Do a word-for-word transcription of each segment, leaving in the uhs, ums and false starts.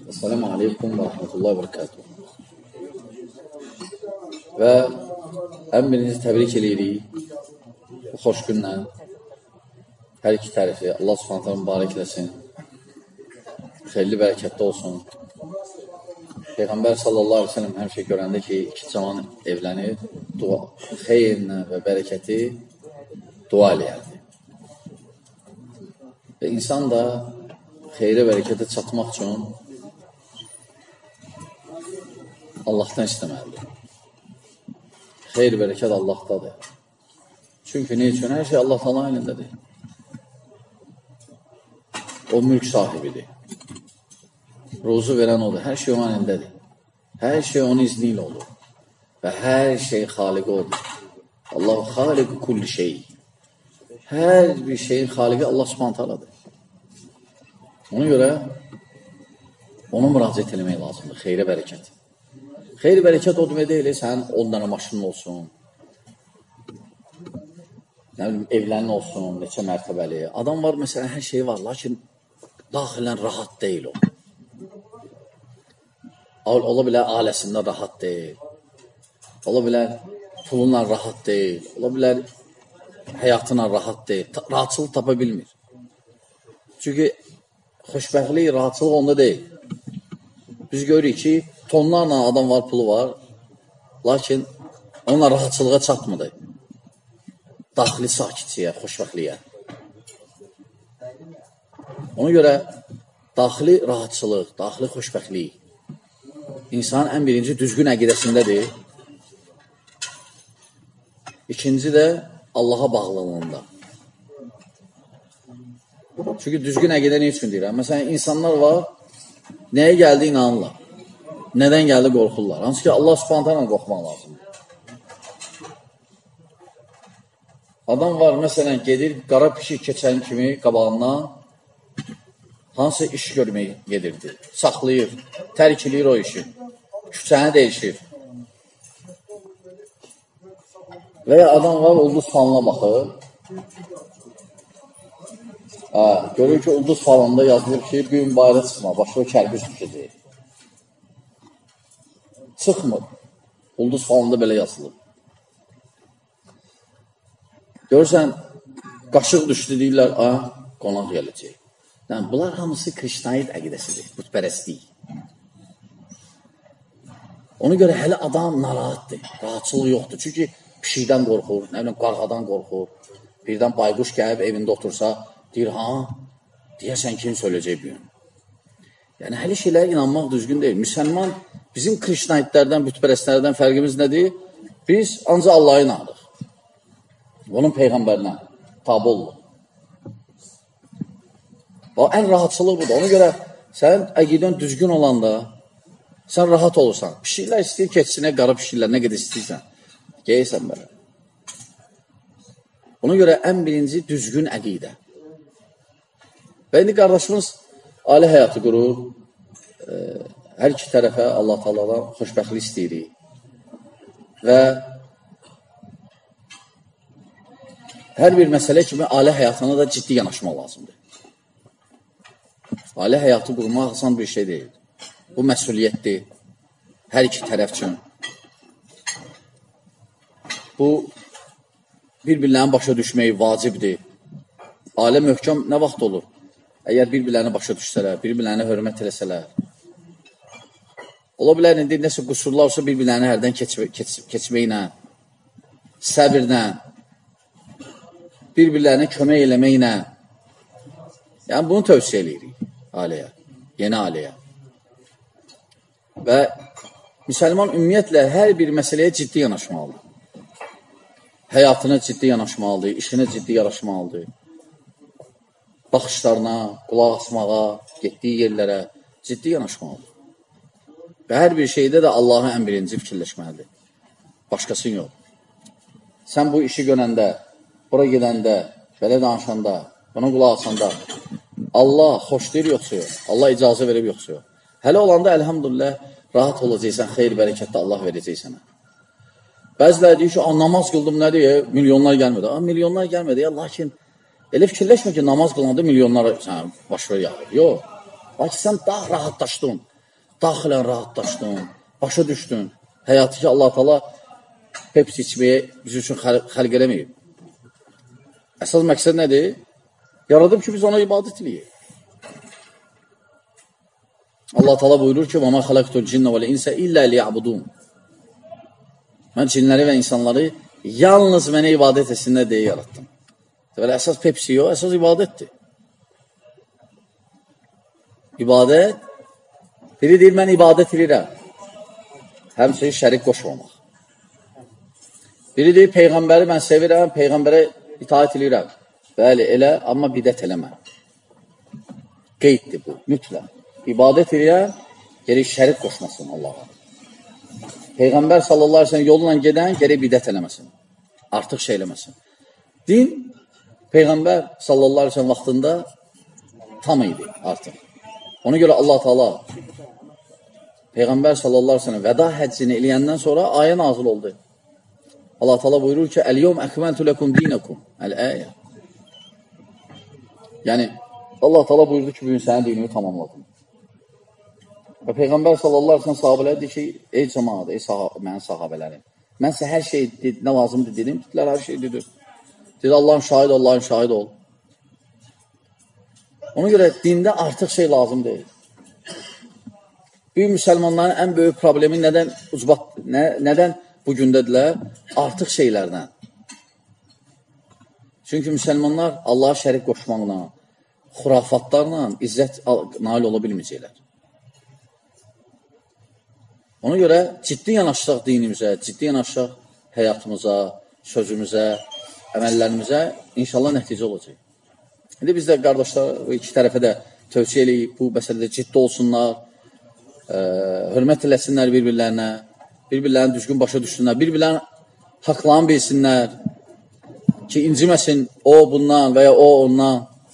Esselamu aleykum və rəhmətullahi və bərəkatuhu. Və ən birinci təbrik edirik bu xoş günlə. Hər iki tərifi Allah subhanətə mübarək eləsin. Xeyirli bərəkətli olsun. Peyğəmbər sallallahu aleyhi ve sellem həmişə görəndə ki, iki cavan evlənir, dua, xeyrinə və bərəkəti dua eləyərdi. Və insan da xeyrə bərəkətə çatmaq üçün Allahdan istəməlidir. Xeyr, bərəkət Allahdadır. Çünki ne üçün? Hər şey Allah Taala elindədir. O mülk sahibidir. Ruzu verən odur. Hər şey onun elindədir. Hər şey onun izni ilə olur. Və hər şey xaliqi odur. Allah xaliqi kulli şey. Hər bir şeyin xaliqi Allah Subhanahu Taala'dır. Ona görə ona müraciət etmək lazımdır. Xeyrə bərəkət. Xeyr, bərəkət o demək deyil, sənin on dənə maşının olsun, nə bilim, evlərin olsun, neçə mərtəbəli. Adam var, məsələn, hər şey var, lakin daxilən rahat deyil o. Ola bilər, ailəsindən rahat deyil, ola bilər, pulunla rahat deyil, ola bilər, həyatına rahat deyil, rahatçılıq tapa bilmir. Çünki xoşbəxtlik, rahatçılıq onda deyil. Biz görürük ki, tonlarla adam var, pulu var, lakin onunla rahatçılığa çatmadı. Daxili sakitliyə, xoşbəxtliyə. Ona görə daxili rahatçılıq, daxili xoşbəxtlik insanın ən birinci düzgün əqidəsindədir. İkinci də Allaha bağlılığında. Çünki düzgün əqidə ne üçün deyirəm? Məsələn, insanlar var, nəyə gəldi inanırlar. Nədən gəldi qorxurlar? Hansı ki, Allah subhanətlə qorxmaq lazımdır. Adam var, məsələn, gedir, qara pişik keçən kimi qabağından hansı iş görməyə gedirdi. Saxlayır, tərkilir o işi. Küçəni dəyişir. Və ya adam var, ulduz falına baxır. Hə, görür ki, ulduz falında yazılır ki, bir gün bayra çıxma, başına kərpiz düşəcək. Çıxmır. Ulduz falında belə yazılır. Görürsən, qaşıq düşdü deyirlər, a, qonaq gələcək. Yəni, bunlar hamısı Krişnaid əqidəsidir, bütpərəstlik. Ona görə hələ adam narahatdır, rahatçılıq yoxdur. Çünki pişikdən qorxur, nə biləm, qarğadan qorxur. Birdən bayquş gəlib evində otursa, deyir, ha, deyərsən kim söyləyəcək bir gün. Yəni, hələ şeylərə inanmaq düzgün deyil. Müsəlman, bizim Krişnaidlərdən, bütpərəstlərdən fərqimiz nədir? Biz ancaq Allah'a inanırıq. Onun Peyğəmbərinə tabi olunur. O, ən rahatçılıq budur. Ona görə sənin əqidən düzgün olanda sən rahat olursan. Pişiklər istəyir keçsinə, qara pişiklər, nə qədər istəyirsən. Geyirsən belə. Ona görə ən birinci düzgün əqidə. Və indi qardaşımız ali həyatı qurur. E, hər iki tərəfə Allah Taala'dan xoşbəxtlik istəyirik. Və hər bir məsələ kimi ali həyatına da ciddi yanaşmaq lazımdır. Ali həyatı qurmaq asan bir şey deyil. Bu məsuliyyətdir. Hər iki tərəf üçün. Bu, bir-birlərini başa düşmək vacibdir. Alə möhkəm nə vaxt olur? Əgər bir-birlərini başa düşsələr, bir-birlərini hörmət eləsələr. Ola bilər, indi nəsə qüsurlar olsa bir-birlərini hərdən keçmə, keç, keçməklə, səbirlə, bir-birlərini kömək eləməklə. Yəni, bunu tövsiyə eləyirik ailəyə, yeni ailəyə. Və müsəlman ümumiyyətlə hər bir məsələyə ciddi yanaşmalıdır. Həyatına ciddi yanaşmalıdır, işinə ciddi yanaşmalıdır. Baxışlarına, qulaq asmağa, getdiyi yerlərə ciddi yanaşmalıdır. Və hər bir şeydə də Allahı ən birinci fikirləşməlidir. Başqasın yox. Sən bu işi görəndə, bura gedəndə, belə danışanda, buna qulaq asanda Allah xoşlayır yoxsa yox, Allah icazə verib yoxsa yox. Hələ olanda əlhamdülillah rahat olacaqsan, xeyr, bərəkətdə Allah verəcək sənə. Bəziləri deyir ki, namaz qıldım nə deyə, milyonlar gəlmədi. A, milyonlar gəlmədi ya, lakin elə fikirləşmə ki, namaz qılanda milyonlar baş ver yağır. Yox, lakin sən daha rahatlaşdın. daxilən rahatlaşdın, başa düşdün. Həyatı ki, Allah Taala Pepsi içməyə biz üçün xəlq eləməyib. Əsas məqsəd nədir? Yaradıb ki, biz ona ibadət eləyək. Allah Taala buyurur ki, وَمَا خَلَقْتُ الْجِنَّ وَالْإِنْسَ إِلَّا لِيَعْبُدُونَ. Mən cinləri və insanları yalnız mənə ibadət etsinlər deyə yaratdım. Deməli, əsas Pepsi yox, əsas ibadətdir. İbadət, biri deyir, mən ibadət edirəm. Həmçinin şərik qoşmamaq. Biri deyir, Peyğəmbəri mən sevirəm, Peyğəmbərə itaət edirəm. Bəli, elə, amma bidət eləmə. Qeyddir bu, mütləq. İbadət edirəm, gerək şərik qoşmasın Allah'a. Peyğəmbər sallallahu aleyhi ve sellem yolla gedən gerək bidət eləməsin. Artıq şey eləməsin. Din, Peyğəmbər sallallahu aleyhi ve sellem vaxtında tam idi artıq. Ona görə Allah Taala Peyğəmbər sallallahu aleyhi ve sellem vəda həccini eləyəndən sonra ayə nazil oldu. Allah Taala buyurur ki, "El-yevm ekmeltu lekum dinakum." El-ayə. Yəni Allah Taala buyurdu ki, bu gün sənin dinini tamamladım. Və Peyğəmbər sallallahu aleyhi ve sellem sahabələrə dedi ki, ey cəmaat, ey sahab mənim sahabələrim, mən sizə hər şey nə lazımdır dedim, dedilər, hər şey dedim. Dedi, Allah'ın şahid ol, Allah'ın şahid ol. Ona görə dində artıq şey lazım deyil. Büyük müsəlmanların ən böyük problemi nədən, ucbat, nə, nədən bu gündədirlər? Artıq şeylərdən. Çünki müsəlmanlar Allah'a şərik qoşmaqla, xurafatlarla izzət nail ola bilməyəcəklər. Ona görə ciddi yanaşsaq dinimizə, ciddi yanaşsaq həyatımıza, sözümüzə, əməllərimizə inşallah nəticə olacaq. İndi biz də qardaşlar, iki tərəfə də tövsiyə eləyib, bu məsələdə ciddi olsunlar, ə, hörmət eləsinlər bir-birlərinə, bir-birlərini düzgün başa düşsünlər, bir-birlərini haqlarını bilsinlər ki, inciməsin o bundan və ya o ondan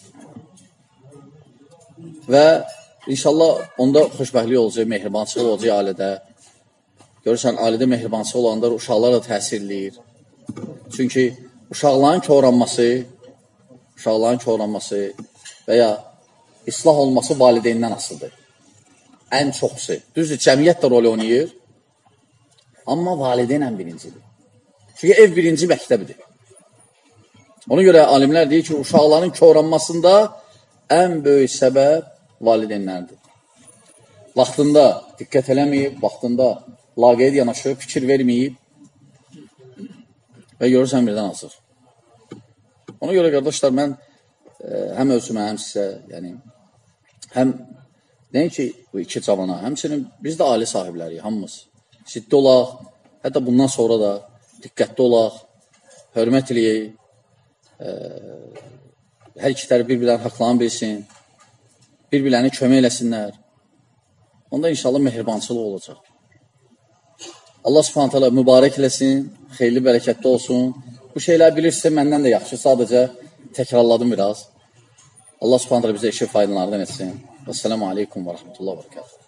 və inşallah onda xoşbəxtlik olacaq, mehribançılıq olacaq ailədə. Görürsən, ailədə mehribançılıq olanda uşaqlar da təsirləyir. Çünki uşaqların çoğranması, uşaqların çoğranması və ya islah olması valideyndən asılıdır. Ən çoxsu. Düzdür, cəmiyyət də rol oynayır, amma valideyn ən birincidir. Çünki ev birinci məktəbidir. Ona görə alimlər deyir ki, uşaqların çoğranmasında ən böyük səbəb valideynlərdir. Vaxtında diqqət eləməyib, vaxtında laqeyd yanaşıb, fikir verməyib və görürsən birdən azır. Ona görə qardaşlar, mən e, həm özümə, həm sizə, yəni, həm deyim ki, bu iki cavana, həmçinin biz də ailə sahibləriyik, hamımız. Ciddi olaq, hətta bundan sonra da diqqətli olaq, hörmət eləyək, e, hər iki tərəf bir-birlərini haqlarını bilsin, bir-birlərini kömək eləsinlər. Onda inşallah mehribançılıq olacaq. Allah subhanət hələ mübarək eləsin, xeyirli, bərəkətli olsun. Bu şeylər bilirsə, məndən də yaxşı, sadəcə təkrarladım biraz. Allah subhanət hələ bizə işi faydalardan etsin. Vəssalamu aleykum və rəhmətullah və bərəkətuhu.